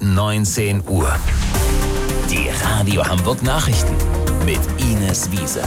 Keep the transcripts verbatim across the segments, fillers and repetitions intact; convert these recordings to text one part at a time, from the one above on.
neunzehn Uhr. Die Radio Hamburg Nachrichten mit Ines Wiese.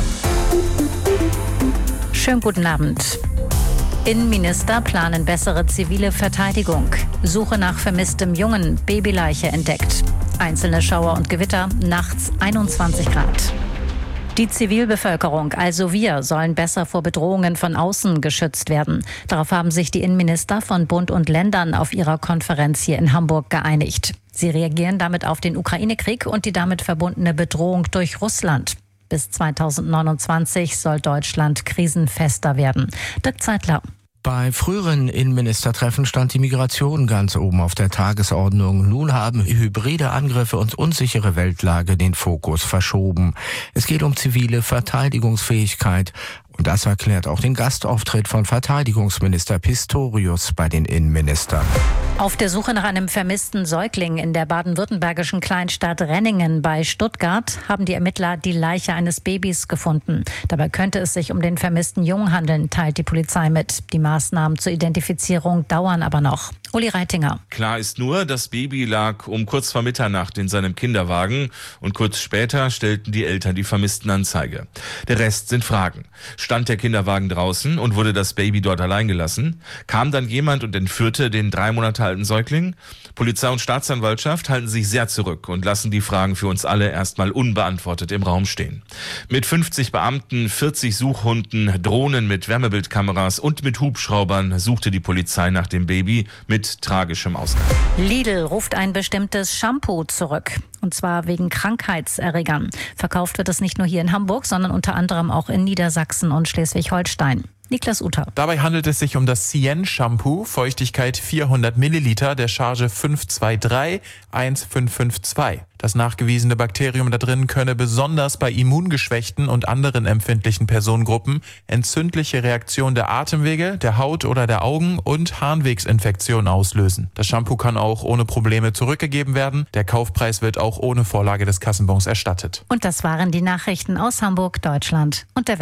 Schönen guten Abend. Innenminister planen bessere zivile Verteidigung. Suche nach vermisstem Jungen, Babyleiche entdeckt. Einzelne Schauer und Gewitter, nachts einundzwanzig Grad. Die Zivilbevölkerung, also wir, sollen besser vor Bedrohungen von außen geschützt werden. Darauf haben sich die Innenminister von Bund und Ländern auf ihrer Konferenz hier in Hamburg geeinigt. Sie reagieren damit auf den Ukraine-Krieg und die damit verbundene Bedrohung durch Russland. Bis zweitausendneunundzwanzig soll Deutschland krisenfester werden. Dirk Zeitler. Bei früheren Innenministertreffen stand die Migration ganz oben auf der Tagesordnung. Nun haben hybride Angriffe und unsichere Weltlage den Fokus verschoben. Es geht um zivile Verteidigungsfähigkeit. Und das erklärt auch den Gastauftritt von Verteidigungsminister Pistorius bei den Innenministern. Auf der Suche nach einem vermissten Säugling in der baden-württembergischen Kleinstadt Renningen bei Stuttgart haben die Ermittler die Leiche eines Babys gefunden. Dabei könnte es sich um den vermissten Jungen handeln, teilt die Polizei mit. Die Maßnahmen zur Identifizierung dauern aber noch. Uli Reitinger. Klar ist nur, das Baby lag um kurz vor Mitternacht in seinem Kinderwagen und kurz später stellten die Eltern die Vermisstenanzeige. Der Rest sind Fragen. Stand der Kinderwagen draußen und wurde das Baby dort allein gelassen? Kam dann jemand und entführte den drei Monate alten Säugling? Polizei und Staatsanwaltschaft halten sich sehr zurück und lassen die Fragen für uns alle erstmal unbeantwortet im Raum stehen. Mit fünfzig Beamten, vierzig Suchhunden, Drohnen mit Wärmebildkameras und mit Hubschraubern suchte die Polizei nach dem Baby mit tragischem Ausgang. Lidl ruft ein bestimmtes Shampoo zurück. Und zwar wegen Krankheitserregern. Verkauft wird es nicht nur hier in Hamburg, sondern unter anderem auch in Niedersachsen und Schleswig-Holstein. Niklas Uter. Dabei handelt es sich um das Cyan-Shampoo, Feuchtigkeit vierhundert Milliliter, der Charge fünf zwei drei eins fünf fünf zwei. Das nachgewiesene Bakterium da drin könne besonders bei immungeschwächten und anderen empfindlichen Personengruppen entzündliche Reaktionen der Atemwege, der Haut oder der Augen und Harnwegsinfektionen auslösen. Das Shampoo kann auch ohne Probleme zurückgegeben werden. Der Kaufpreis wird auch ohne Vorlage des Kassenbons erstattet. Und das waren die Nachrichten aus Hamburg, Deutschland und der Welt.